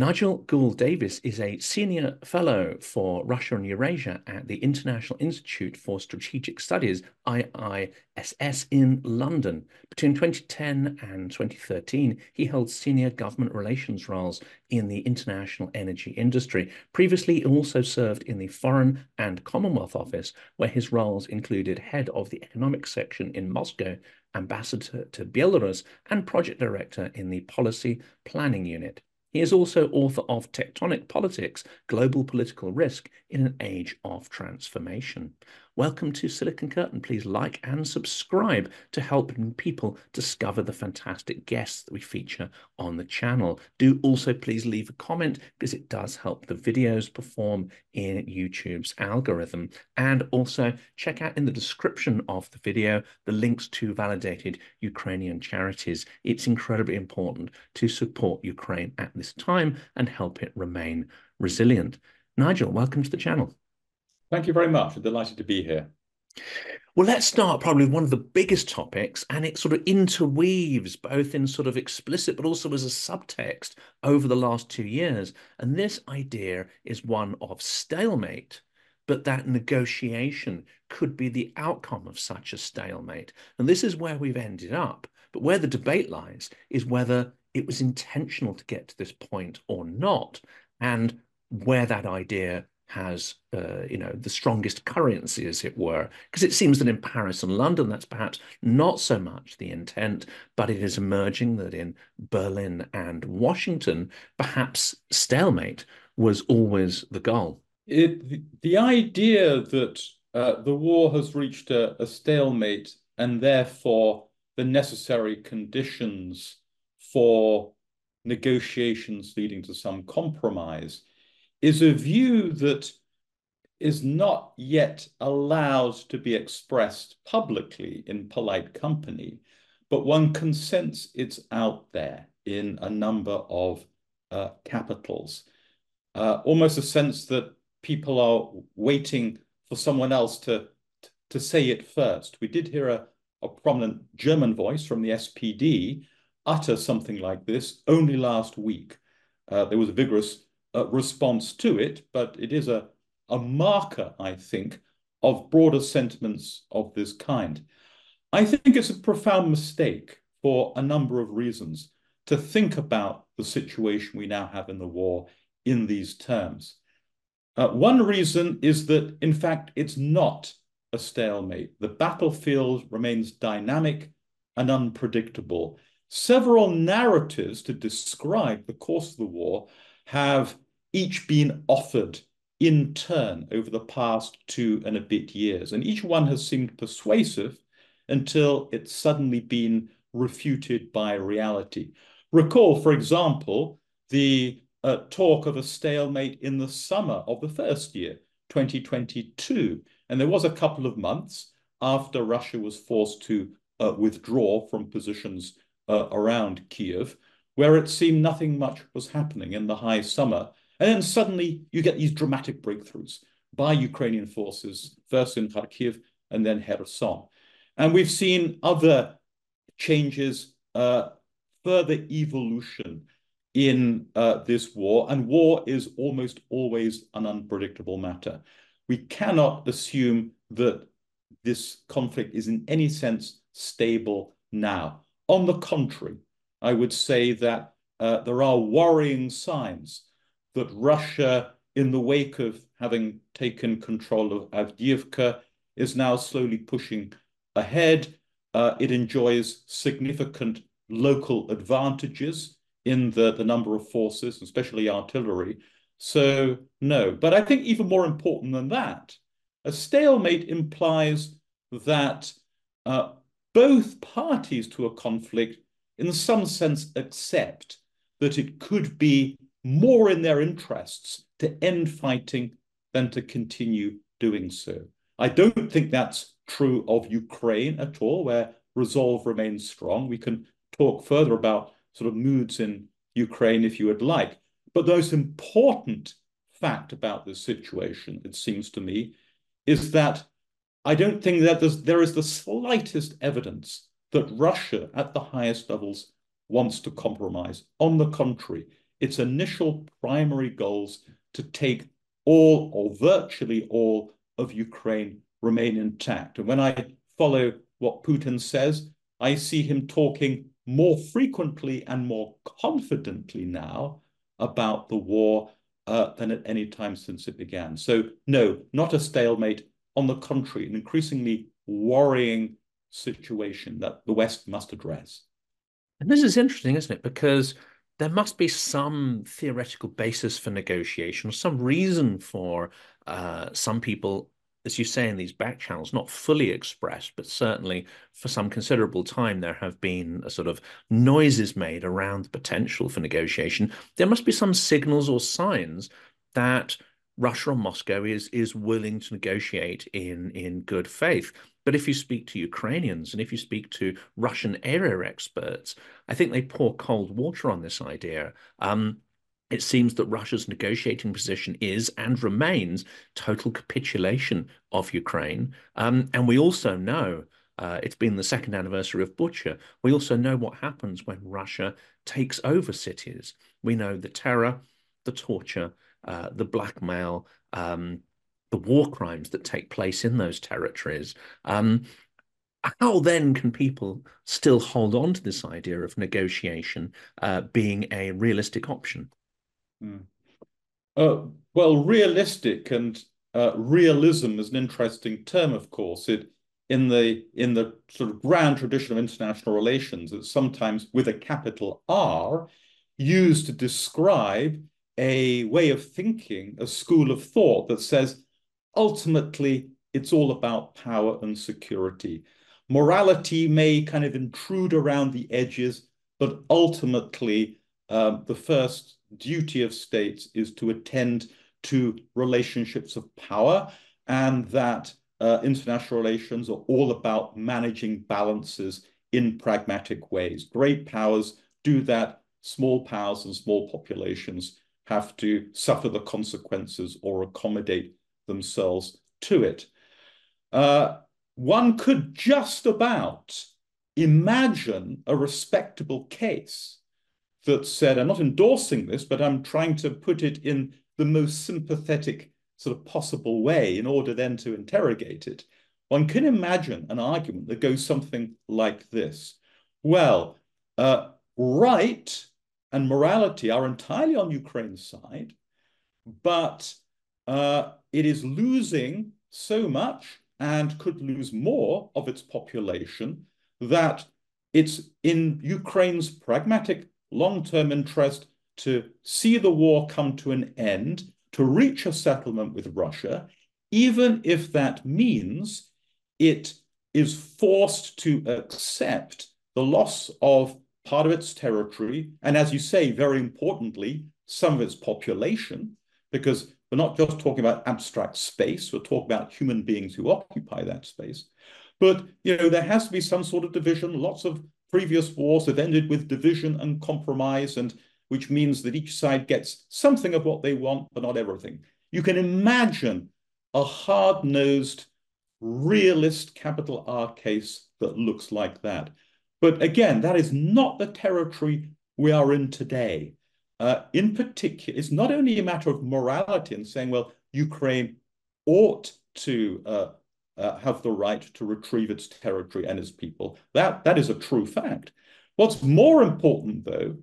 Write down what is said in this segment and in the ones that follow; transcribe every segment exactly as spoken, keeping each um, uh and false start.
Nigel Gould-Davies is a senior fellow for Russia and Eurasia at the International Institute for Strategic Studies, I I S S, in London. Between twenty ten and twenty thirteen, he held senior government relations roles in the international energy industry. Previously, he also served in the Foreign and Commonwealth Office, where his roles included head of the economic section in Moscow, ambassador to Belarus, and project director in the policy planning unit. He is also author of Tectonic Politics, Global Political Risk in an Age of Transformation. Welcome to Silicon Curtain. Please like and subscribe to help people discover the fantastic guests that we feature on the channel. Do also please leave a comment because it does help the videos perform in YouTube's algorithm. And also check out in the description of the video the links to validated Ukrainian charities. It's incredibly important to support Ukraine at this time and help it remain resilient. Nigel, welcome to the channel. Thank you very much. I'm delighted to be here. Well, let's start probably with one of the biggest topics, and it sort of interweaves both in sort of explicit but also as a subtext over the last two years. And this idea is one of stalemate, but that negotiation could be the outcome of such a stalemate. And this is where we've ended up. But where the debate lies is whether it was intentional to get to this point or not, and where that idea has, uh, you know, the strongest currency, as it were, because it seems that in Paris and London, that's perhaps not so much the intent, but it is emerging that in Berlin and Washington, perhaps stalemate was always the goal. It, the, the idea that uh, the war has reached a, a stalemate and therefore the necessary conditions for negotiations leading to some compromise is a view that is not yet allowed to be expressed publicly in polite company, but one can sense it's out there in a number of uh, capitals. Uh, almost a sense that people are waiting for someone else to, to say it first. We did hear a, a prominent German voice from the S P D utter something like this only last week. Uh, there was a vigorous Uh, response to it, but it is a, a marker, I think, of broader sentiments of this kind. I think it's a profound mistake for a number of reasons to think about the situation we now have in the war in these terms. Uh, one reason is that, in fact, it's not a stalemate. The battlefield remains dynamic and unpredictable. Several narratives to describe the course of the war have each been offered in turn over the past two and a bit years. And each one has seemed persuasive until it's suddenly been refuted by reality. Recall, for example, the uh, talk of a stalemate in the summer of the first year, twenty twenty-two. And there was a couple of months after Russia was forced to uh, withdraw from positions uh, around Kiev, where it seemed nothing much was happening in the high summer. And then suddenly you get these dramatic breakthroughs by Ukrainian forces, first in Kharkiv and then Kherson. And we've seen other changes, uh, further evolution in uh, this war. And war is almost always an unpredictable matter. We cannot assume that this conflict is in any sense stable now. On the contrary, I would say that uh, there are worrying signs that Russia, in the wake of having taken control of Avdiivka, is now slowly pushing ahead. Uh, it enjoys significant local advantages in the, the number of forces, especially artillery. So, no. But I think even more important than that, a stalemate implies that uh, both parties to a conflict, in some sense, accept that it could be more in their interests to end fighting than to continue doing so. I don't think that's true of Ukraine at all, where resolve remains strong. We can talk further about sort of moods in Ukraine if you would like. But the most important fact about this situation, it seems to me, is that I don't think that there is the slightest evidence that Russia at the highest levels wants to compromise. On the contrary, its initial primary goals to take all or virtually all of Ukraine remain intact. And when I follow what Putin says, I see him talking more frequently and more confidently now about the war uh, than at any time since it began. So no, not a stalemate. On the contrary, an increasingly worrying situation that the West must address. And this is interesting, isn't it? Because there must be some theoretical basis for negotiation, or some reason for uh, some people, as you say, in these back channels, not fully expressed, but certainly for some considerable time, there have been a sort of noises made around the potential for negotiation. There must be some signals or signs that Russia or Moscow is is willing to negotiate in in good faith. But if you speak to Ukrainians and if you speak to Russian area experts, I think they pour cold water on this idea. Um, it seems that Russia's negotiating position is and remains total capitulation of Ukraine. Um, and we also know uh, it's been the second anniversary of Bucha. We also know what happens when Russia takes over cities. We know the terror, the torture, uh, the blackmail, um, the war crimes that take place in those territories. Um, how then can people still hold on to this idea of negotiation uh, being a realistic option? Mm. Uh, well, realistic and uh, realism is an interesting term, of course. It in the in the sort of grand tradition of international relations, it's sometimes with a capital R used to describe a way of thinking, a school of thought that says ultimately it's all about power and security. Morality may kind of intrude around the edges, but ultimately um, the first duty of states is to attend to relationships of power, and that uh, international relations are all about managing balances in pragmatic ways. Great powers do that. Small powers and small populations have to suffer the consequences or accommodate themselves to it. Uh, one could just about imagine a respectable case that said, I'm not endorsing this, but I'm trying to put it in the most sympathetic sort of possible way in order then to interrogate it. One can imagine an argument that goes something like this. Well, uh, right and morality are entirely on Ukraine's side, but uh, it is losing so much and could lose more of its population that it's in Ukraine's pragmatic long-term interest to see the war come to an end, to reach a settlement with Russia, even if that means it is forced to accept the loss of part of its territory, and as you say, very importantly, some of its population, because we're not just talking about abstract space, we're talking about human beings who occupy that space. But, you know, there has to be some sort of division. Lots of previous wars have ended with division and compromise, and which means that each side gets something of what they want, but not everything. You can imagine a hard-nosed, realist capital R case that looks like that. But again, that is not the territory we are in today. Uh, in particular, it's not only a matter of morality and saying, well, Ukraine ought to uh, uh, have the right to retrieve its territory and its people. That, that is a true fact. What's more important, though,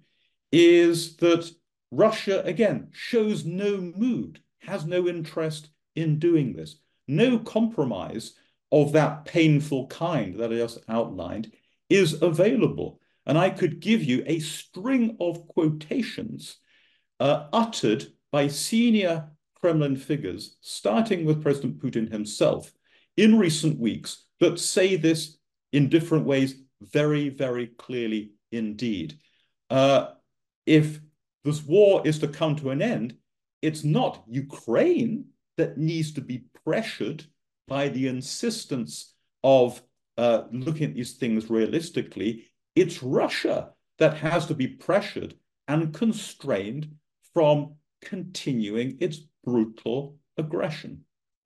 is that Russia, again, shows no mood, has no interest in doing this. No compromise of that painful kind that I just outlined is available. And I could give you a string of quotations uh, uttered by senior Kremlin figures, starting with President Putin himself, in recent weeks, that say this in different ways very, very clearly indeed. Uh, if this war is to come to an end, it's not Ukraine that needs to be pressured by the insistence of uh, looking at these things realistically. It's Russia that has to be pressured and constrained from continuing its brutal aggression.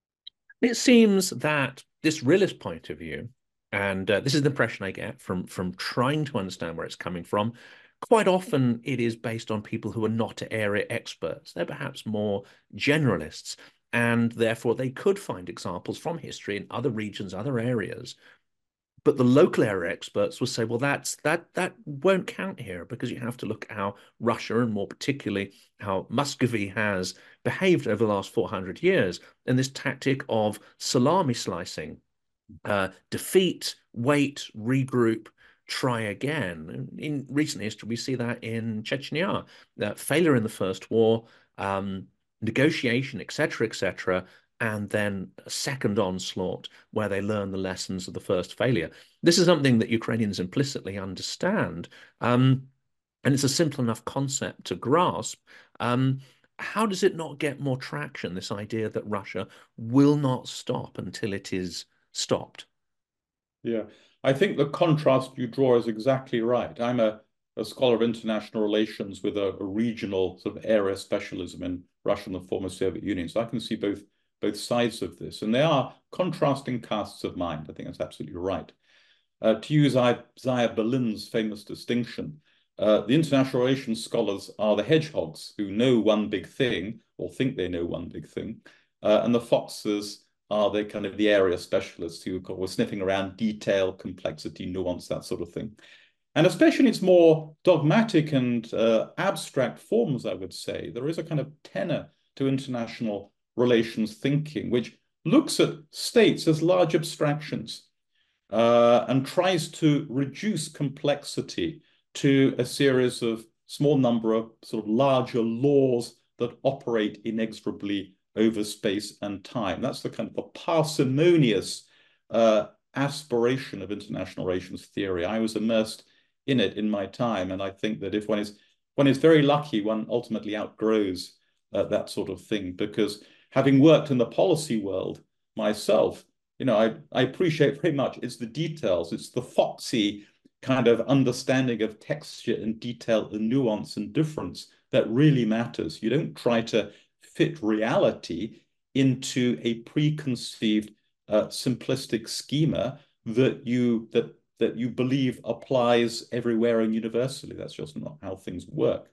It seems that this realist point of view, and uh, this is the impression I get from from trying to understand where it's coming from, quite often it is based on people who are not area experts. They're perhaps more generalists, and therefore they could find examples from history in other regions, other areas. But the local area experts will say, well, that's that that won't count here because you have to look at how Russia, and more particularly how Muscovy has behaved over the last four hundred years, and this tactic of salami slicing, uh, defeat, wait, regroup, try again. In recent history, we see that in Chechnya, that failure in the First War, um, negotiation, et cetera, et cetera, and then a second onslaught where they learn the lessons of the first failure. This is something that Ukrainians implicitly understand, um, and it's a simple enough concept to grasp. Um, how does it not get more traction, this idea that Russia will not stop until it is stopped? Yeah, I think the contrast you draw is exactly right. I'm a, a scholar of international relations with a, a regional sort of area specialism in Russia and the former Soviet Union. So I can see both both sides of this. And they are contrasting casts of mind. I think that's absolutely right. Uh, to use Isaiah Berlin's famous distinction, uh, the international relations scholars are the hedgehogs who know one big thing or think they know one big thing, uh, and the foxes are the kind of the area specialists who were sniffing around detail, complexity, nuance, that sort of thing. And especially in its more dogmatic and uh, abstract forms, I would say, there is a kind of tenor to international relations thinking, which looks at states as large abstractions uh, and tries to reduce complexity to a series of small number of sort of larger laws that operate inexorably over space and time. That's the kind of the parsimonious uh, aspiration of international relations theory. I was immersed in it in my time, and I think that if one is one is very lucky, one ultimately outgrows uh, that sort of thing, because having worked in the policy world myself, you know, I, I appreciate very much it's the details, it's the foxy kind of understanding of texture and detail and nuance and difference that really matters. You don't try to fit reality into a preconceived uh, simplistic schema that you that that you believe applies everywhere and universally. That's just not how things work.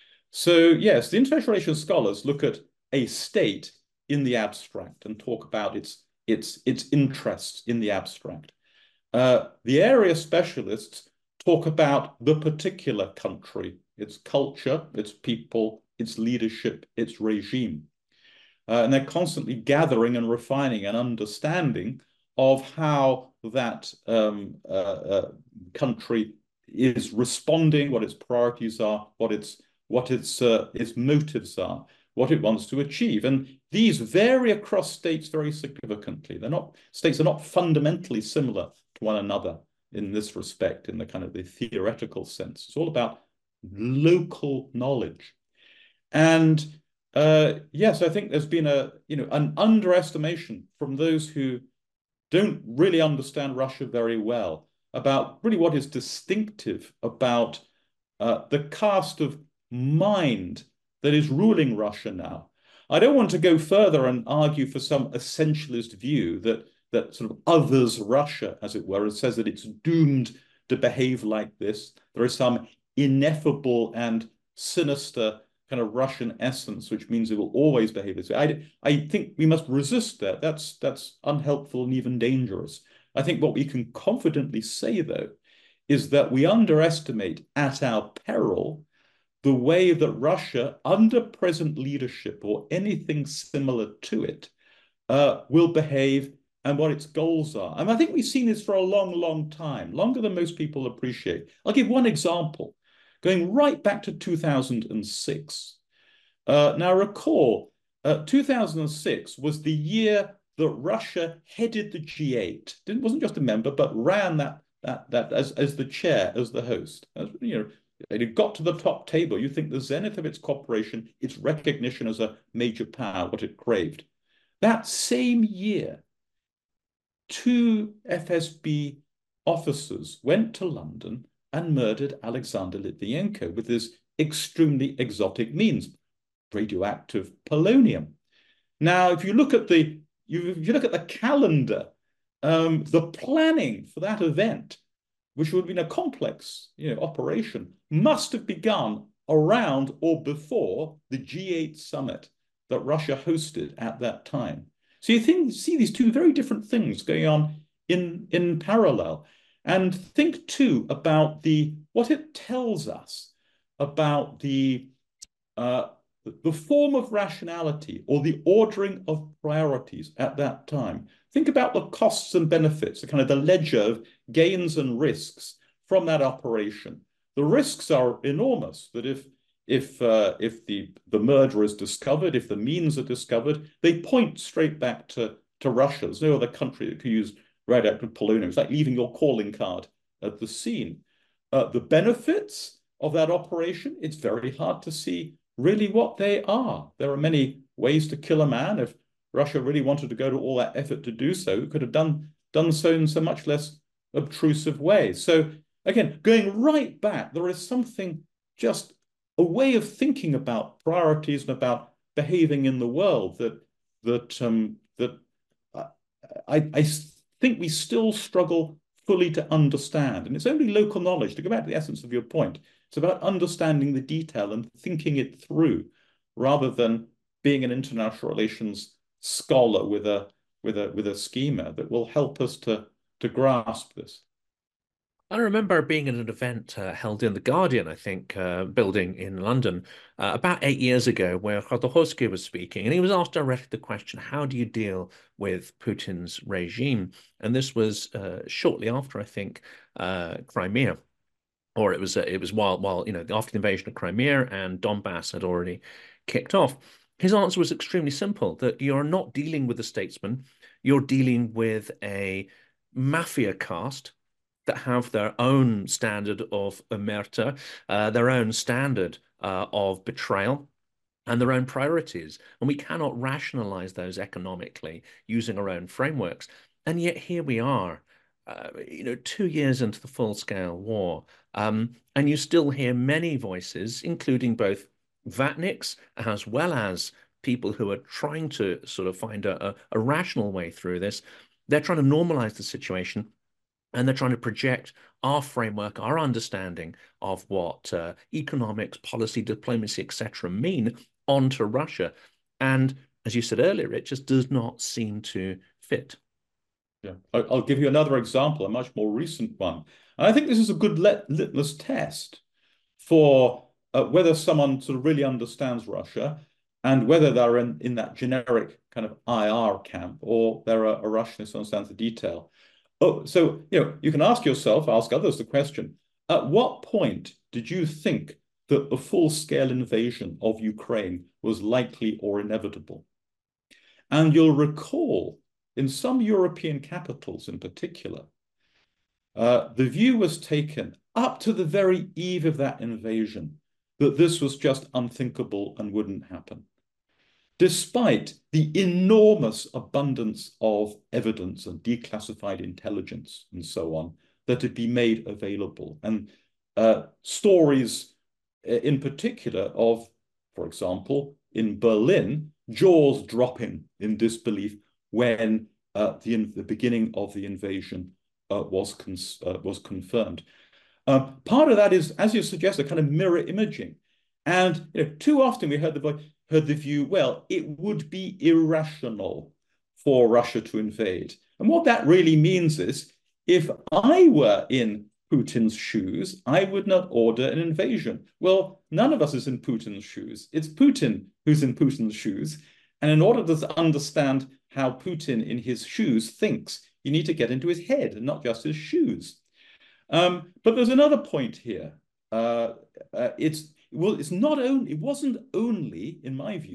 So yes, the international relations scholars look at a state in the abstract and talk about its its its interests in the abstract. Uh, the area specialists talk about the particular country, its culture, its people, its leadership, its regime. Uh, and they're constantly gathering and refining an understanding of how that um, uh, uh, country is responding, what its priorities are, what its what its uh, its motives are, what it wants to achieve. And these vary across states very significantly. They're not states are not fundamentally similar to one another in this respect, in the kind of the theoretical sense. It's all about local knowledge. And uh, yes, I think there's been a, you know, an underestimation from those who don't really understand Russia very well about really what is distinctive about uh, the cast of mind that is ruling Russia now. I don't want to go further and argue for some essentialist view that that sort of others Russia, as it were, and says that it's doomed to behave like this. There is some ineffable and sinister kind of Russian essence, which means it will always behave this way. I, I think we must resist that. That's, that's unhelpful and even dangerous. I think what we can confidently say, though, is that we underestimate at our peril the way that Russia, under present leadership or anything similar to it, uh, will behave and what its goals are. And I think we've seen this for a long, long time, longer than most people appreciate. I'll give one example, going right back to two thousand six. Uh, now, recall, uh, two thousand six was the year that Russia headed the G eight. It wasn't just a member, but ran that that that as as the chair, as the host. As, you know, it got to the top table. You think the zenith of its cooperation, its recognition as a major power, what it craved. That same year, two F S B officers went to London and murdered Alexander Litvinenko with this extremely exotic means, radioactive polonium. Now, if you look at the you, if you look at the calendar, um, the planning for that event which would have been a complex, you know, operation, must have begun around or before the G eight summit that Russia hosted at that time. So you think, see these two very different things going on in, in parallel. And think too about the what it tells us about the uh, the form of rationality or the ordering of priorities at that time. Think about the costs and benefits, the kind of the ledger of gains and risks from that operation. The risks are enormous. That if if uh, if the the murder is discovered, if the means are discovered, they point straight back to to Russia. There's no other country that could use radioactive polonium. It's like leaving your calling card at the scene. Uh, the benefits of that operation, it's very hard to see really what they are. There are many ways to kill a man. If Russia really wanted to go to all that effort to do so, it could have done, done so in so much less obtrusive ways. So again, going right back, there is something, just a way of thinking about priorities and about behaving in the world that that um, that I, I think we still struggle fully to understand. And it's only local knowledge, to go back to the essence of your point. It's about understanding the detail and thinking it through, rather than being an international relations scholar with a with a with a schema that will help us to to grasp this. I remember being at an event uh, held in the Guardian, I think, uh, building in London, uh, about eight years ago, where Khodorkovsky was speaking, and he was asked directly the question, how do you deal with Putin's regime? And this was uh, shortly after, I think, uh, Crimea, or it was uh, it was while while you know after the invasion of Crimea and Donbass had already kicked off. His answer was extremely simple: that you're not dealing with a statesman, you're dealing with a mafia caste that have their own standard of omerta, uh, their own standard uh, of betrayal, and their own priorities. And we cannot rationalize those economically using our own frameworks. And yet here we are, uh, you know, two years into the full-scale war, um, and you still hear many voices, including both Vatniks as well as people who are trying to sort of find a, a, a rational way through this. They're trying to normalize the situation, and they're trying to project our framework, our understanding of what uh, economics, policy, diplomacy, et cetera mean onto Russia. And as you said earlier, it just does not seem to fit. Yeah, I'll give you another example, a much more recent one. And I think this is a good lit litmus test for uh, whether someone sort of really understands Russia and whether they're in, in that generic kind of I R camp, or they're a, a Russianist who understands the detail. Oh, so, you know, you can ask yourself, ask others the question, at what point did you think that a full-scale invasion of Ukraine was likely or inevitable? And you'll recall, in some European capitals in particular, uh, the view was taken up to the very eve of that invasion that this was just unthinkable and wouldn't happen, despite the enormous abundance of evidence and declassified intelligence and so on that had been made available. And uh, stories in particular of, for example, in Berlin, jaws dropping in disbelief when uh, the, the beginning of the invasion uh, was, uh, was confirmed. Uh, part of that is, as you suggest, a kind of mirror imaging. And you know, too often we heard the voice, heard the view, well, it would be irrational for Russia to invade. And what that really means is, if I were in Putin's shoes, I would not order an invasion. Well, none of us is in Putin's shoes. It's Putin who's in Putin's shoes. And in order to understand how Putin in his shoes thinks, you need to get into his head and not just his shoes. Um, but there's another point here. Uh, uh, it's well, it's not only, it wasn't only, in my view,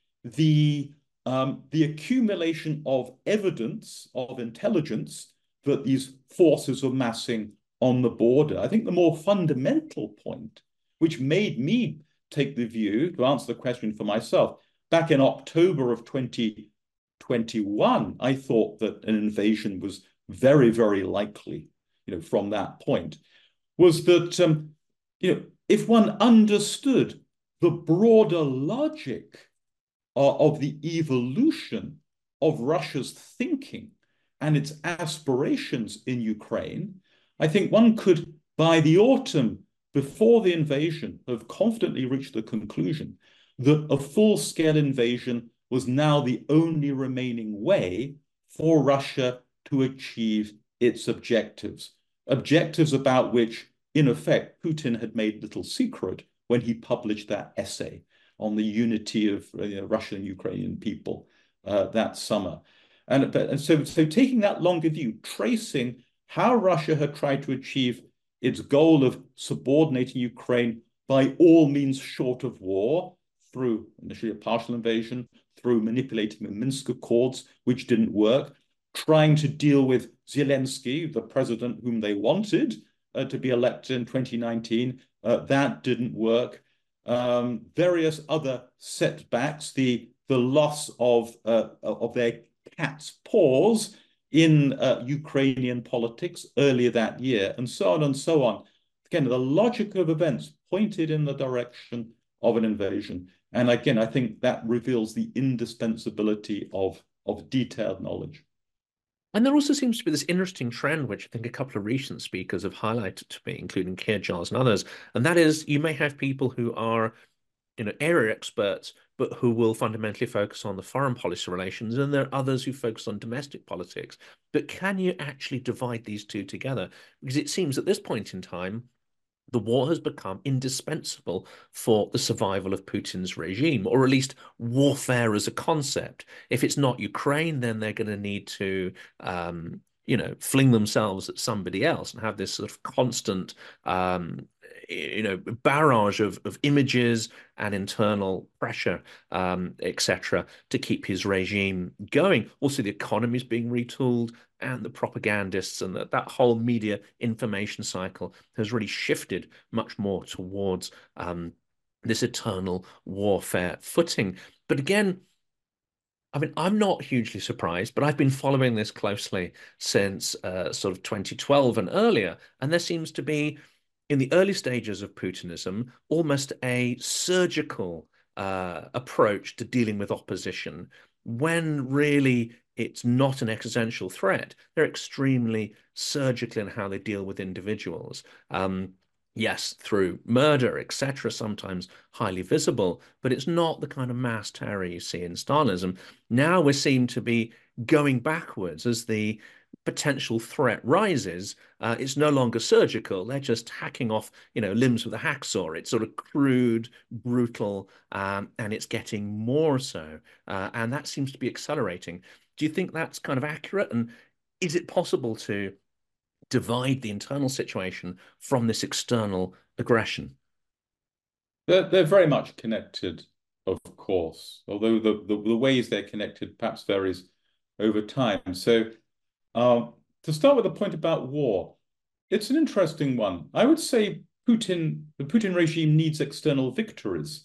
the um, the accumulation of evidence of intelligence that these forces were massing on the border. I think the more fundamental point, which made me take the view, to answer the question for myself, back in October of twenty twenty-one, I thought that an invasion was very, very likely, you know, from that point, was that, um, you know, if one understood the broader logic uh, of the evolution of Russia's thinking and its aspirations in Ukraine, I think one could, by the autumn before the invasion, have confidently reached the conclusion that a full-scale invasion was now the only remaining way for Russia to achieve its objectives, objectives about which, in effect, Putin had made little secret when he published that essay on the unity of you know, Russian and Ukrainian people uh, that summer. And, and so, so taking that longer view, tracing how Russia had tried to achieve its goal of subordinating Ukraine by all means short of war, through initially a partial invasion, through manipulating the Minsk Accords, which didn't work, trying to deal with Zelensky, the president whom they wanted uh, to be elected in twenty nineteen. Uh, that didn't work. Um, various other setbacks, the, the loss of, uh, of their cat's paws in uh, Ukrainian politics earlier that year, and so on and so on. Again, the logic of events pointed in the direction of an invasion. And again, I think that reveals the indispensability of, of detailed knowledge. And there also seems to be this interesting trend, which I think a couple of recent speakers have highlighted to me, including Keir Giles and others, and that is you may have people who are, you know, area experts, but who will fundamentally focus on the foreign policy relations, and there are others who focus on domestic politics. But can you actually divide these two together? Because it seems at this point in time, the war has become indispensable for the survival of Putin's regime, or at least warfare as a concept. If it's not Ukraine, then they're going to need to, um, you know, fling themselves at somebody else and have this sort of constant, um, you know, barrage of, of images and internal pressure, um, et cetera, to keep his regime going. Also, the economy is being retooled, and the propagandists and that, that whole media information cycle has really shifted much more towards um, this eternal warfare footing. But again, I mean, I'm not hugely surprised, but I've been following this closely since uh, sort of twenty twelve and earlier, and there seems to be, in the early stages of Putinism, almost a surgical uh, approach to dealing with opposition, when really it's not an existential threat. They're extremely surgical in how they deal with individuals. Um, yes, through murder, et cetera, sometimes highly visible, but it's not the kind of mass terror you see in Stalinism. Now we seem to be going backwards as the potential threat rises. Uh, it's no longer surgical. They're just hacking off, you know, limbs with a hacksaw. It's sort of crude, brutal, um, and it's getting more so. Uh, and that seems to be accelerating. Do you think that's kind of accurate? And is it possible to divide the internal situation from this external aggression? They're, they're very much connected, of course, although the, the, the ways they're connected perhaps varies over time. So um, to start with the point about war, it's an interesting one. I would say Putin, the Putin regime needs external victories.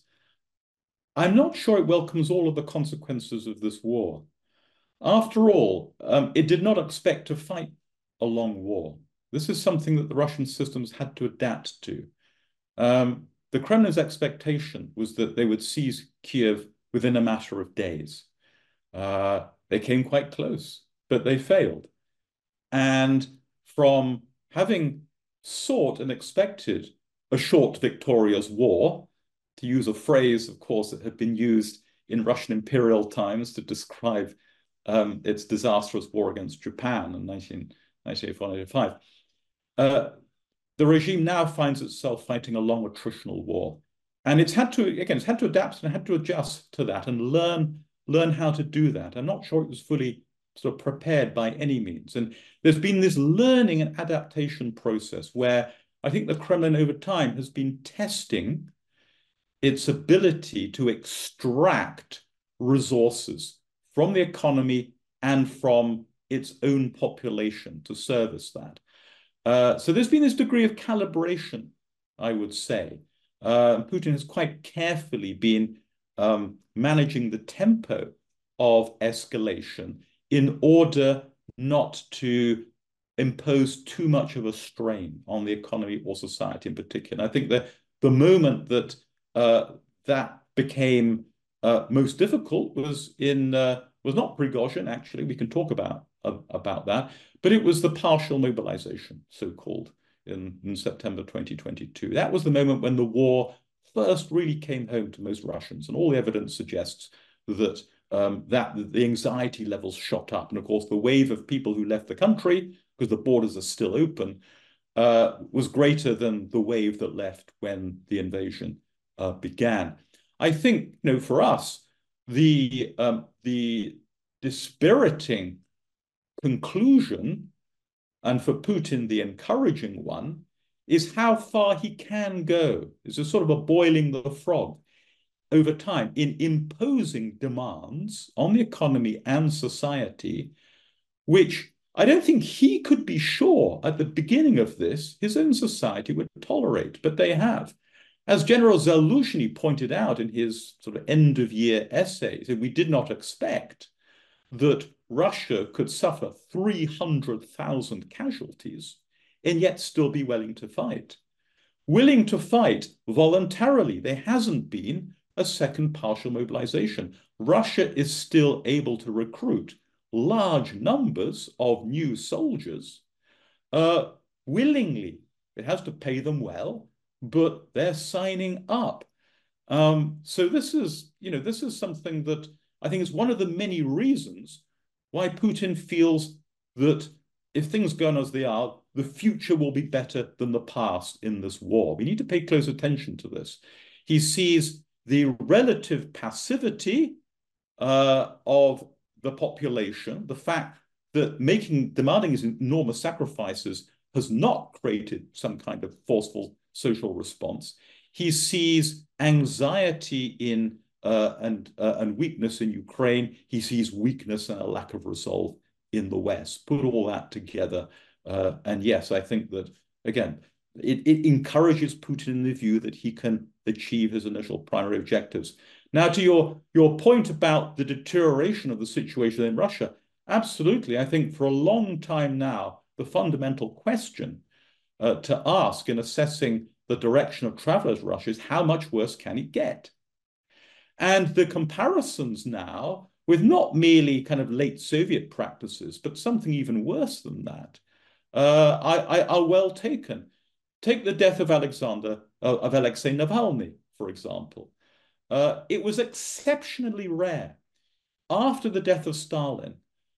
I'm not sure it welcomes all of the consequences of this war. After all, um, it did not expect to fight a long war. This is something that the Russian systems had to adapt to. Um, the Kremlin's expectation was that they would seize Kiev within a matter of days. Uh, they came quite close, but they failed. And from having sought and expected a short victorious war, to use a phrase, of course, that had been used in Russian imperial times to describe um, its disastrous war against Japan in nineteen eighty-four ninety-five, uh, the regime now finds itself fighting a long attritional war. And it's had to, again, it's had to adapt and had to adjust to that and learn, learn how to do that. I'm not sure it was fully sort of prepared by any means. And there's been this learning and adaptation process where I think the Kremlin over time has been testing its ability to extract resources from the economy and from its own population to service that. Uh, so there's been this degree of calibration, I would say. Uh, Putin has quite carefully been um, managing the tempo of escalation in order not to impose too much of a strain on the economy or society in particular. And I think that the moment that uh, that became uh, most difficult was in uh, was not Prigozhin, actually. We can talk about about that. But it was the partial mobilization, so-called, in, in September twenty twenty-two. That was the moment when the war first really came home to most Russians. And all the evidence suggests that um, that the anxiety levels shot up. And of course, the wave of people who left the country, because the borders are still open, uh, was greater than the wave that left when the invasion uh, began. I think, you know, for us, the um, the dispiriting conclusion, and for Putin the encouraging one, is how far he can go. It's a sort of a boiling the frog over time in imposing demands on the economy and society, which I don't think he could be sure at the beginning of this his own society would tolerate, but they have. As General Zaluzhny pointed out in his sort of end-of-year essay, we did not expect that Russia could suffer three hundred thousand casualties and yet still be willing to fight. Willing to fight voluntarily. There hasn't been a second partial mobilization. Russia is still able to recruit large numbers of new soldiers uh, willingly. It has to pay them well, but they're signing up. Um, so this is, you know, this is something that I think is one of the many reasons why Putin feels that if things go on as they are, the future will be better than the past in this war. We need to pay close attention to this. He sees the relative passivity uh, of the population, the fact that making, demanding these enormous sacrifices has not created some kind of forceful social response. He sees anxiety in uh, and uh, and weakness in Ukraine. He sees weakness and a lack of resolve in the West. Put all that together, uh, and yes, I think that again, it, it encourages Putin in the view that he can achieve his initial primary objectives. Now, to your your point about the deterioration of the situation in Russia, absolutely. I think for a long time now, the fundamental question uh, to ask in assessing the direction of travel as Russia is how much worse can it get? And the comparisons now with not merely kind of late Soviet practices, but something even worse than that, uh, I, I, are well taken. Take the death of Alexander, uh, of Alexei Navalny, for example. Uh, it was exceptionally rare after the death of Stalin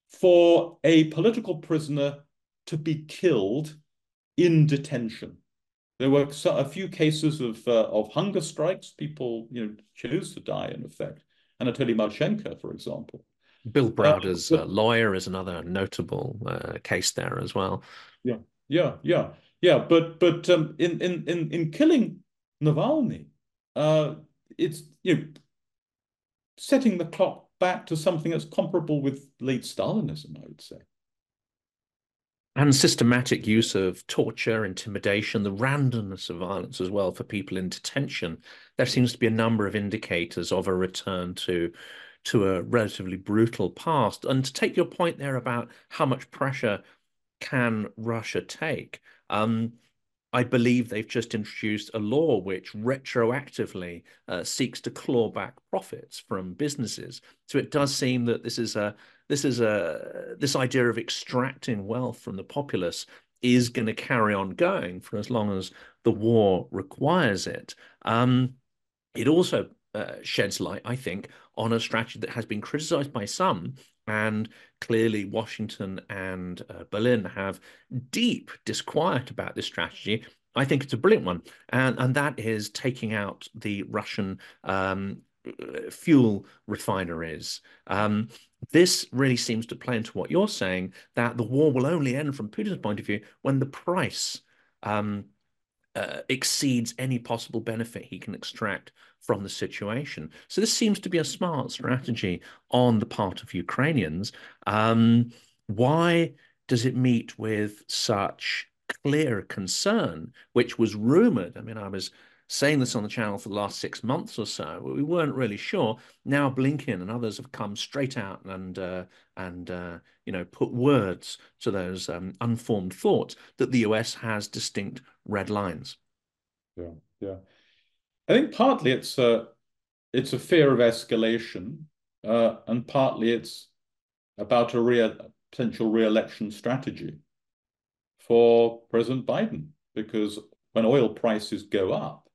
for a political prisoner to be killed in detention. There were a few cases of uh, of hunger strikes. People, you know, chose to die in effect. Anatoly Marchenko, for example. Bill Uh, Browder's uh, lawyer is another notable uh, case there as well. Yeah, yeah, yeah, yeah. But but um, in in in in killing Navalny, uh, it's you know setting the clock back to something that's comparable with late Stalinism, I would say. And systematic use of torture, intimidation, the randomness of violence as well for people in detention. There seems to be a number of indicators of a return to, to a relatively brutal past. And to take your point there about how much pressure can Russia take, um, I believe they've just introduced a law which retroactively uh, seeks to claw back profits from businesses. So it does seem that this is a this is a this idea of extracting wealth from the populace is going to carry on going for as long as the war requires it. Um, it also uh, sheds light, I think, on a strategy that has been criticized by some, and clearly Washington and uh, Berlin have deep disquiet about this strategy. I think it's a brilliant one, and and that is taking out the Russian um, fuel refineries. Um, this really seems to play into what you're saying, that the war will only end from Putin's point of view when the price um, uh, exceeds any possible benefit he can extract from the situation. So this seems to be a smart strategy on the part of Ukrainians. Um, why does it meet with such clear concern, which was rumored? I mean, I was saying this on the channel for the last six months or so. We weren't really sure. Now Blinken and others have come straight out and uh, and uh, you know put words to those um, unformed thoughts that the U S has distinct red lines. Yeah, yeah. I think partly it's a it's a fear of escalation, uh, and partly it's about a real potential re-election strategy for President Biden, because when oil prices go up,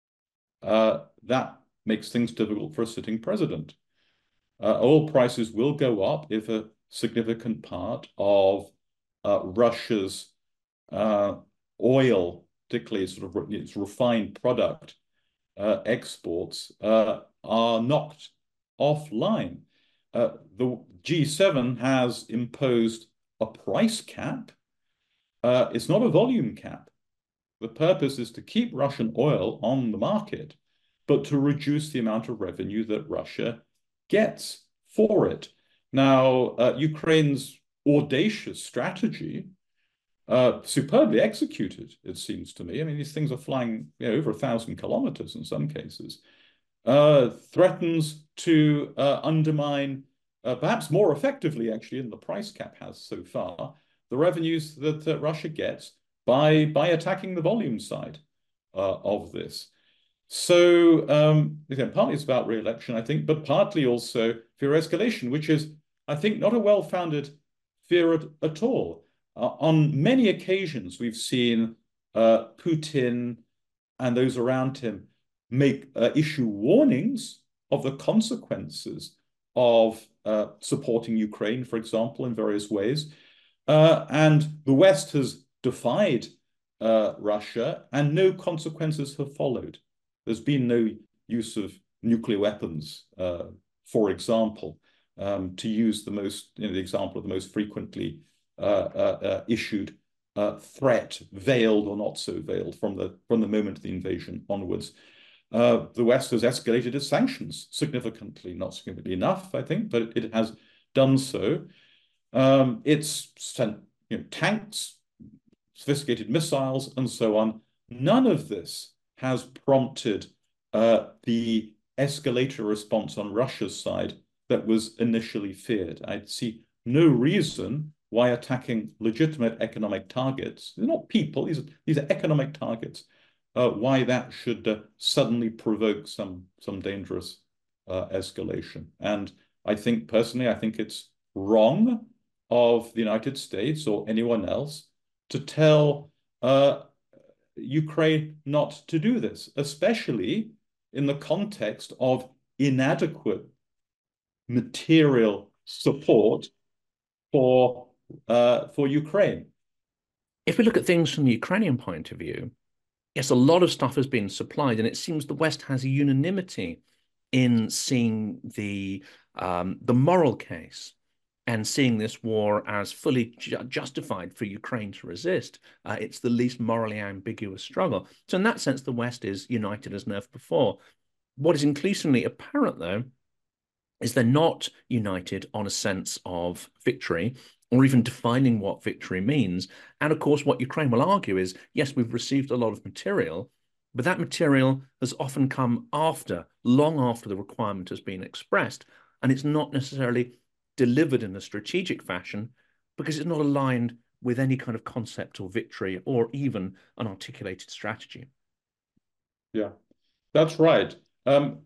uh, that makes things difficult for a sitting president. Uh, oil prices will go up if a significant part of uh, Russia's uh, oil, particularly sort of its refined product uh, exports, uh, are knocked offline. Uh, the G seven has imposed a price cap. Uh, it's not a volume cap. The purpose is to keep Russian oil on the market, but to reduce the amount of revenue that Russia gets for it. Now, uh, Ukraine's audacious strategy, uh, superbly executed, it seems to me. I mean, these things are flying, you know, over a thousand kilometers in some cases, uh, threatens to uh, undermine, uh, perhaps more effectively, actually, than the price cap has so far, the revenues that, that Russia gets by, by attacking the volume side uh, of this. So, um, again, partly it's about re-election, I think, but partly also fear escalation, which is, I think, not a well-founded fear at, at all. Uh, on many occasions, we've seen uh, Putin and those around him make uh, issue warnings of the consequences of uh, supporting Ukraine, for example, in various ways. Uh, and the West has defied uh, Russia, and no consequences have followed. There's been no use of nuclear weapons, uh, for example, um, to use the most, you know, the example of the most frequently uh, uh, uh, issued uh, threat, veiled or not so veiled, from the from the moment of the invasion onwards. Uh, the West has escalated its sanctions significantly, not significantly enough, I think, but it has done so. Um, it's sent, you know, tanks, sophisticated missiles, and so on. None of this has prompted uh, the escalator response on Russia's side that was initially feared. I see no reason why attacking legitimate economic targets, they're not people, these are, these are economic targets, uh, why that should uh, suddenly provoke some, some dangerous uh, escalation. And I think, personally, I think it's wrong of the United States or anyone else to tell uh, Ukraine not to do this, especially in the context of inadequate material support for uh, for Ukraine. If we look at things from the Ukrainian point of view, yes, a lot of stuff has been supplied, and it seems the West has a unanimity in seeing the um, the moral case and seeing this war as fully ju justified for Ukraine to resist. Uh, it's the least morally ambiguous struggle. So in that sense, the West is united as never before. What is increasingly apparent, though, is they're not united on a sense of victory or even defining what victory means. And of course, what Ukraine will argue is, yes, we've received a lot of material, but that material has often come after, long after the requirement has been expressed. And it's not necessarily delivered in a strategic fashion because it's not aligned with any kind of concept or victory or even an articulated strategy. Yeah, that's right. Um,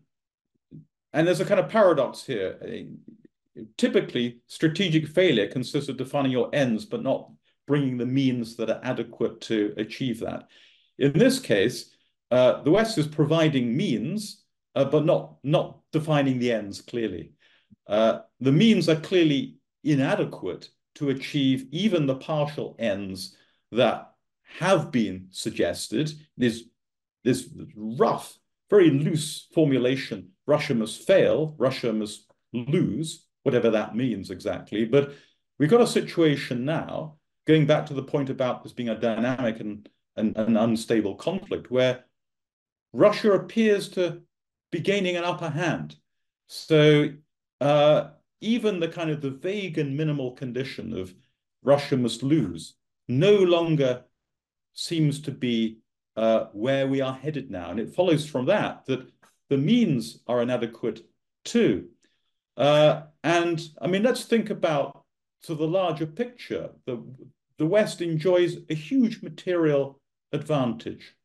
and there's a kind of paradox here. Typically, strategic failure consists of defining your ends, but not bringing the means that are adequate to achieve that. In this case, uh, the West is providing means, uh, but not, not defining the ends clearly. Uh, the means are clearly inadequate to achieve even the partial ends that have been suggested. There's this rough, very loose formulation: Russia must fail, Russia must lose, whatever that means exactly. But we've got a situation now, going back to the point about this being a dynamic and, and, and unstable conflict, where Russia appears to be gaining an upper hand. So uh, even the kind of the vague and minimal condition of Russia must lose no longer seems to be uh, where we are headed now. And it follows from that that the means are inadequate too. Uh, and I mean, let's think about sort of the larger picture. The, the West enjoys a huge material advantage.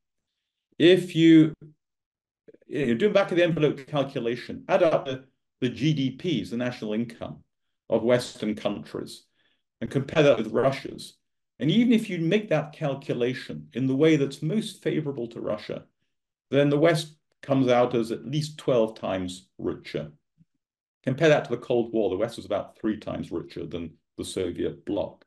If you, you know, do back of the envelope calculation, add up the, the G D Ps, the national income of Western countries, and compare that with Russia's, and even if you make that calculation in the way that's most favorable to Russia, then the West comes out as at least twelve times richer. Compare that to the Cold War. The West was about three times richer than the Soviet bloc.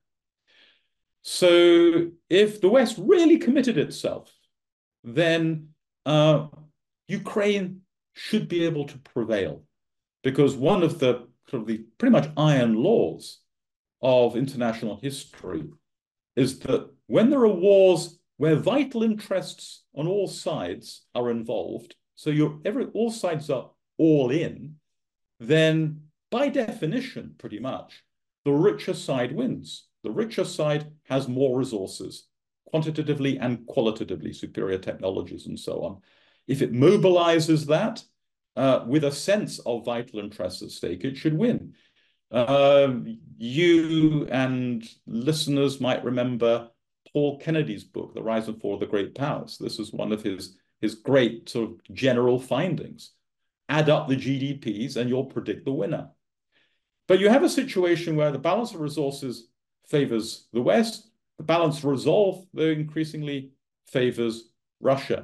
So if the West really committed itself, then uh, Ukraine should be able to prevail, because one of the sort of the pretty much iron laws of international history is that when there are wars where vital interests on all sides are involved, so you're every all sides are all in, then by definition, pretty much, the richer side wins. The richer side has more resources, quantitatively and qualitatively, superior technologies and so on. If it mobilizes that uh, with a sense of vital interests at stake, it should win. Uh, you and listeners might remember Paul Kennedy's book, The Rise and Fall of the Great Powers. This is one of his, his great sort of general findings. Add up the G D Ps and you'll predict the winner. But you have a situation where the balance of resources favors the West. The balance of resolve, though, increasingly favors Russia.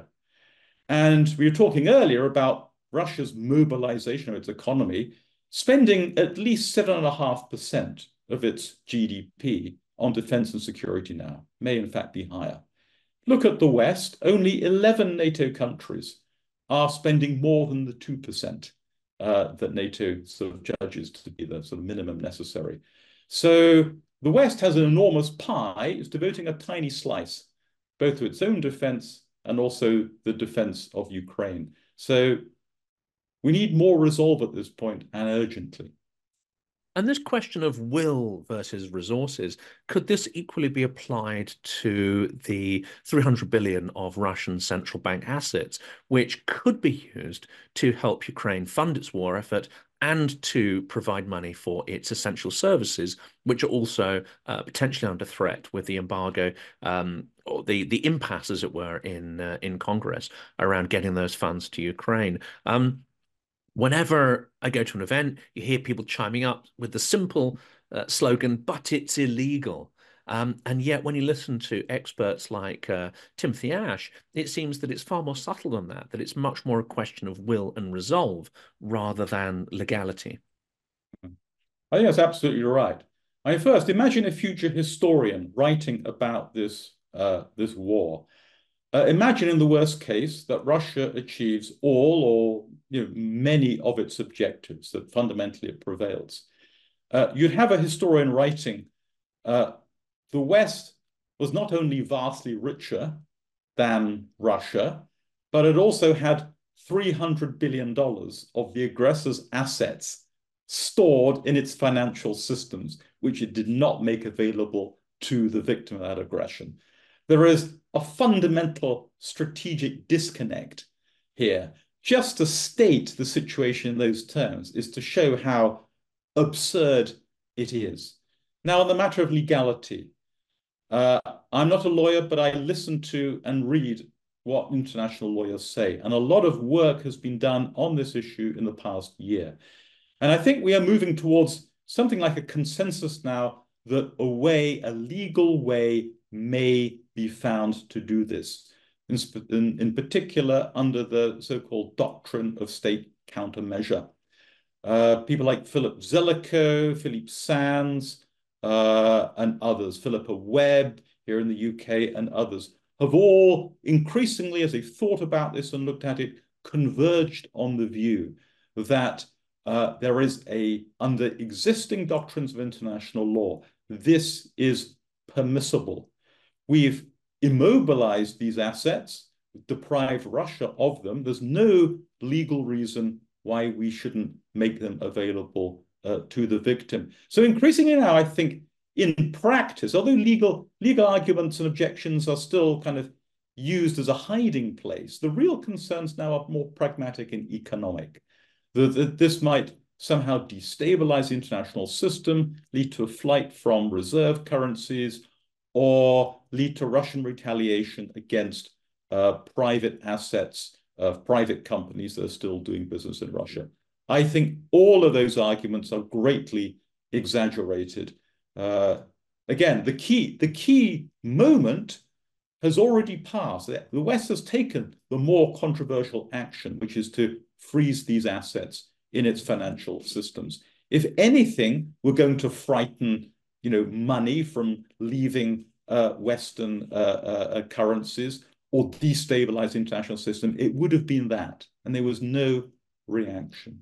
And we were talking earlier about Russia's mobilization of its economy, spending at least seven point five percent of its G D P on defense and security now, may in fact be higher. Look at the West, only eleven NATO countries are spending more than the two percent uh, that NATO sort of judges to be the sort of minimum necessary. So the West has an enormous pie, it's devoting a tiny slice, both to its own defense and also the defense of Ukraine. So we need more resolve at this point, and urgently. And this question of will versus resources, could this equally be applied to the three hundred billion of Russian central bank assets, which could be used to help Ukraine fund its war effort and to provide money for its essential services, which are also uh, potentially under threat with the embargo um, or the the impasse, as it were, in uh, in Congress around getting those funds to Ukraine. Um, Whenever I go to an event, you hear people chiming up with the simple uh, slogan, but it's illegal. Um, and yet when you listen to experts like uh, Timothy Ash, it seems that it's far more subtle than that, that it's much more a question of will and resolve rather than legality. I think that's absolutely right. I mean, first, imagine a future historian writing about this, uh, this war. Uh, imagine in the worst case that Russia achieves all or you know, many of its objectives, that fundamentally it prevails. Uh, you'd have a historian writing, uh, the West was not only vastly richer than Russia, but it also had three hundred billion dollars of the aggressor's assets stored in its financial systems, which it did not make available to the victim of that aggression. There is a fundamental strategic disconnect here. Just to state the situation in those terms is to show how absurd it is. Now, on the matter of legality, uh, I'm not a lawyer, but I listen to and read what international lawyers say. And a lot of work has been done on this issue in the past year. And I think we are moving towards something like a consensus now that a way, a legal way, may be found to do this, in, in, in particular under the so-called doctrine of state countermeasure. Uh, people like Philip Zelikow, Philippe Sands, uh, and others, Philippa Webb here in the U K and others, have all increasingly, as they've thought about this and looked at it, converged on the view that uh, there is a, under existing doctrines of international law, this is permissible. We've immobilized these assets, deprived Russia of them. There's no legal reason why we shouldn't make them available uh, to the victim. So increasingly now, I think in practice, although legal, legal arguments and objections are still kind of used as a hiding place, the real concerns now are more pragmatic and economic. That, that this might somehow destabilize the international system, lead to a flight from reserve currencies, or lead to Russian retaliation against uh, private assets of private companies that are still doing business in Russia. I think all of those arguments are greatly exaggerated. Uh, again, the key, the key moment has already passed. The West has taken the more controversial action, which is to freeze these assets in its financial systems. If anything, we're going to frighten, you know, money from leaving uh, Western uh, uh, currencies or destabilize the international system, it would have been that. And there was no reaction.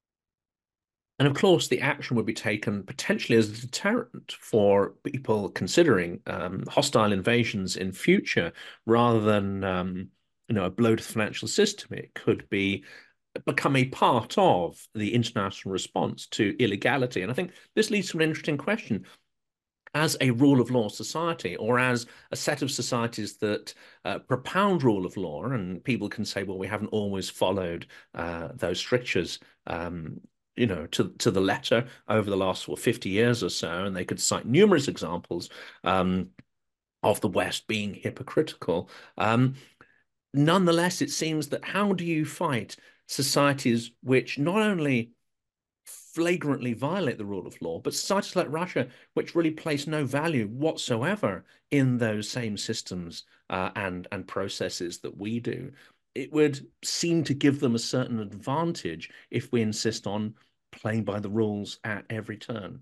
And of course, the action would be taken potentially as a deterrent for people considering um, hostile invasions in future, rather than um, you know a blow to the financial system. It could be become a part of the international response to illegality. And I think this leads to an interesting question. As a rule of law society, or as a set of societies that uh, propound rule of law, and people can say, well, we haven't always followed uh, those strictures, um, you know, to to the letter over the last well, fifty years or so, and they could cite numerous examples um, of the West being hypocritical. Um, nonetheless, it seems that how do you fight societies which not only flagrantly violate the rule of law, but societies like Russia, which really place no value whatsoever in those same systems uh, and and processes that we do, it would seem to give them a certain advantage if we insist on playing by the rules at every turn.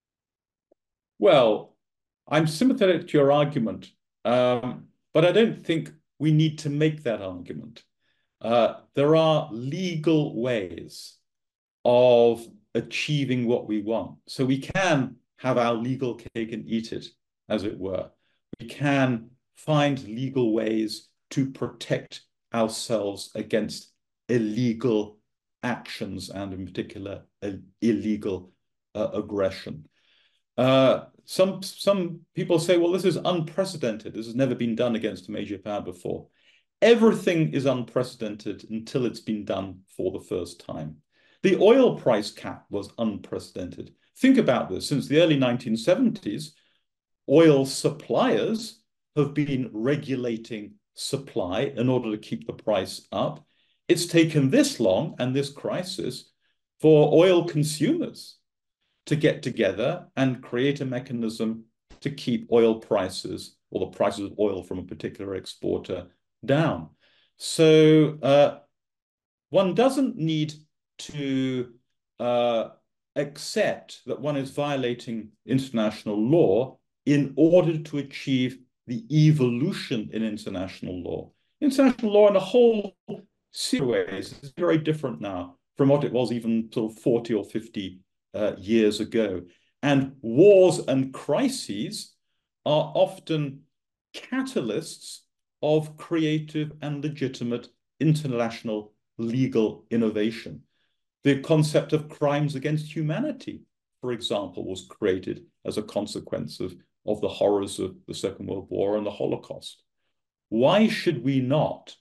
Well, I'm sympathetic to your argument, um, but I don't think we need to make that argument. Uh, there are legal ways of achieving what we want. So we can have our legal cake and eat it, as it were. We can find legal ways to protect ourselves against illegal actions and, in particular, illegal uh, aggression. Uh, some some people say, well, this is unprecedented. This has never been done against a major power before. Everything is unprecedented until it's been done for the first time. The oil price cap was unprecedented. Think about this. Since the early nineteen seventies, oil suppliers have been regulating supply in order to keep the price up. It's taken this long and this crisis for oil consumers to get together and create a mechanism to keep oil prices, or the prices of oil from a particular exporter, down. So uh, one doesn't need to uh, accept that one is violating international law in order to achieve the evolution in international law. International law in a whole series of ways is very different now from what it was even sort of forty or fifty uh, years ago. And wars and crises are often catalysts of creative and legitimate international legal innovation. The concept of crimes against humanity, for example, was created as a consequence of, of the horrors of the Second World War and the Holocaust. Why should we not,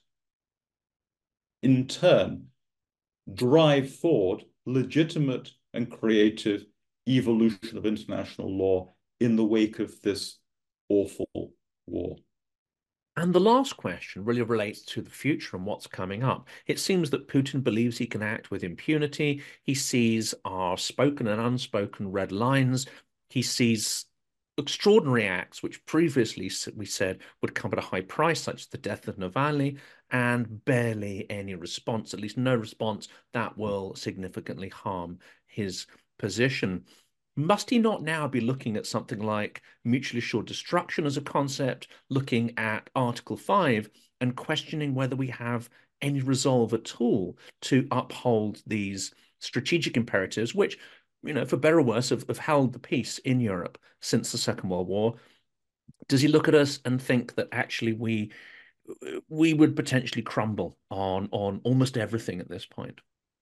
in turn, drive forward legitimate and creative evolution of international law in the wake of this awful war? And the last question really relates to the future and what's coming up. It seems that Putin believes he can act with impunity. He sees our spoken and unspoken red lines. He sees extraordinary acts, which previously we said would come at a high price, such as the death of Navalny, and barely any response, at least no response that will significantly harm his position. Must he not now be looking at something like mutually assured destruction as a concept, looking at Article five and questioning whether we have any resolve at all to uphold these strategic imperatives, which, you know, for better or worse, have, have held the peace in Europe since the Second World War? Does he look at us and think that actually we we would potentially crumble on on almost everything at this point?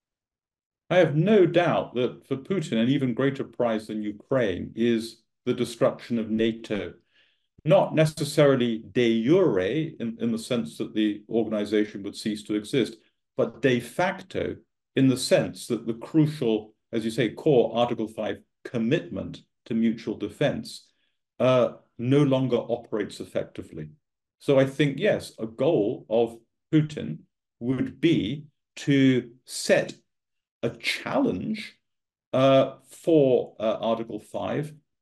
I have no doubt that for Putin, an even greater prize than Ukraine is the destruction of NATO. Not necessarily de jure in, in the sense that the organization would cease to exist, but de facto in the sense that the crucial, as you say, core Article five commitment to mutual defense uh, no longer operates effectively. So I think, yes, a goal of Putin would be to set a challenge uh, for uh, Article five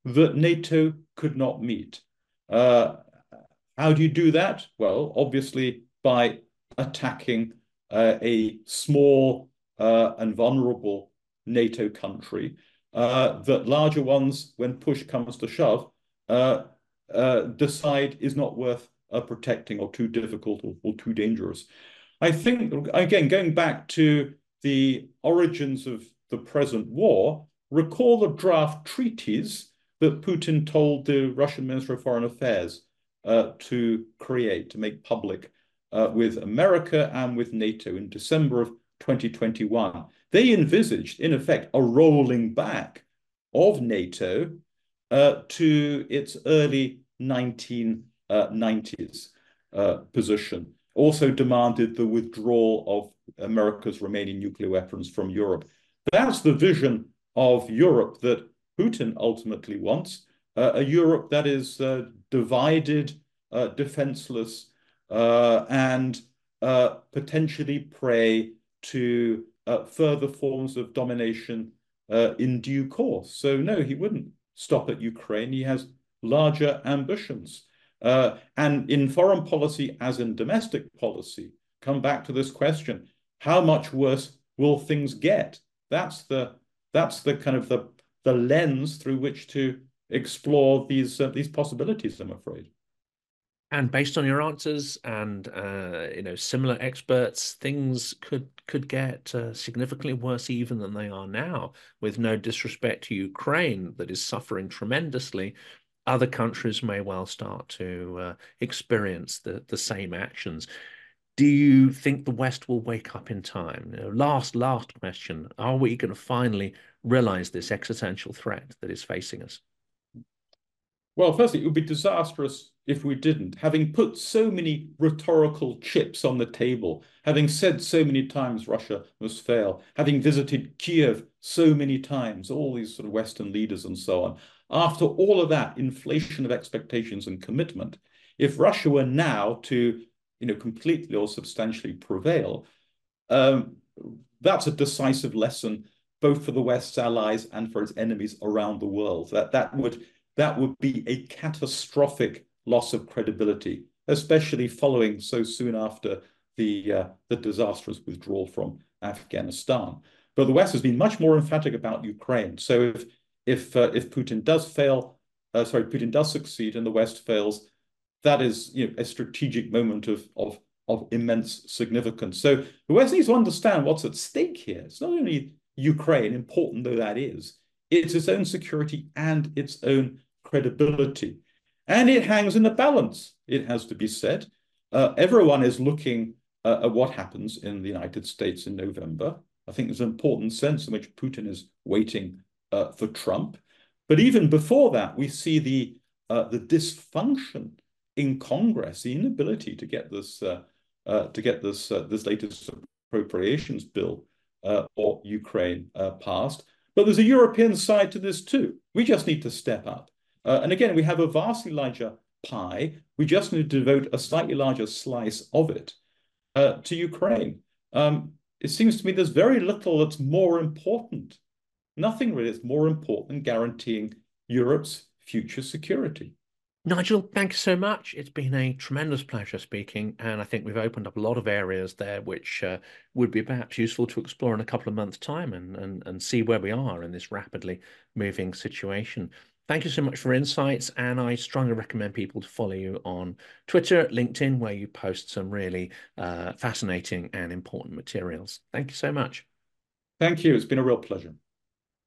that NATO could not meet. Uh, how do you do that? Well, obviously by attacking uh, a small uh, and vulnerable NATO country, uh, that larger ones, when push comes to shove, uh, uh, decide is not worth uh, protecting, or too difficult, or, or too dangerous. I think, again, going back to the origins of the present war, recall the draft treaties that Putin told the Russian Minister of Foreign Affairs uh, to create, to make public uh, with America and with NATO in December of twenty twenty-one. They envisaged, in effect, a rolling back of NATO uh, to its early nineteen nineties uh, position. Also demanded the withdrawal of America's remaining nuclear weapons from Europe. That's the vision of Europe that Putin ultimately wants, uh, a Europe that is uh, divided, uh, defenseless, uh, and uh, potentially prey to uh, further forms of domination uh, in due course. So no, he wouldn't stop at Ukraine. He has larger ambitions. Uh, and in foreign policy, as in domestic policy, come back to this question: how much worse will things get? That's the that's the kind of the the lens through which to explore these uh, these possibilities, I'm afraid. And based on your answers and uh, you know, similar experts, things could could get uh, significantly worse even than they are now. With no disrespect to Ukraine, that is suffering tremendously, other countries may well start to uh, experience the the same actions. Do you think the West will wake up in time? You know, last last question: are we going to finally realize this existential threat that is facing us? Well, firstly, it would be disastrous if we didn't. Having put so many rhetorical chips on the table, having said so many times Russia must fail, having visited Kiev so many times, all these sort of Western leaders and so on, after all of that inflation of expectations and commitment, if Russia were now to, you know, completely or substantially prevail, um, that's a decisive lesson both for the West's allies and for its enemies around the world. That that would that would be a catastrophic loss of credibility, especially following so soon after the uh, the disastrous withdrawal from Afghanistan. But the West has been much more emphatic about Ukraine. So if if uh, if Putin does fail, uh, sorry, Putin does succeed and the West fails, that is, you know, a strategic moment of of of immense significance. So the West needs to understand what's at stake here. It's not only Ukraine, important though that is, it's its own security and its own credibility. And it hangs in the balance, it has to be said. Uh, everyone is looking uh, at what happens in the United States in November. I think there's an important sense in which Putin is waiting uh, for Trump. But even before that, we see the, uh, the dysfunction in Congress, the inability to get this, uh, uh, to get this, uh, this latest appropriations bill uh, for Ukraine uh, passed. But there's a European side to this too. We just need to step up. Uh, and again, we have a vastly larger pie. We just need to devote a slightly larger slice of it uh, to Ukraine. Um, it seems to me there's very little that's more important. Nothing really is more important than guaranteeing Europe's future security. Nigel, thank you so much. It's been a tremendous pleasure speaking, and I think we've opened up a lot of areas there which uh, would be perhaps useful to explore in a couple of months' time and, and, and see where we are in this rapidly moving situation. Thank you so much for insights, and I strongly recommend people to follow you on Twitter, LinkedIn, where you post some really uh, fascinating and important materials. Thank you so much. Thank you. It's been a real pleasure.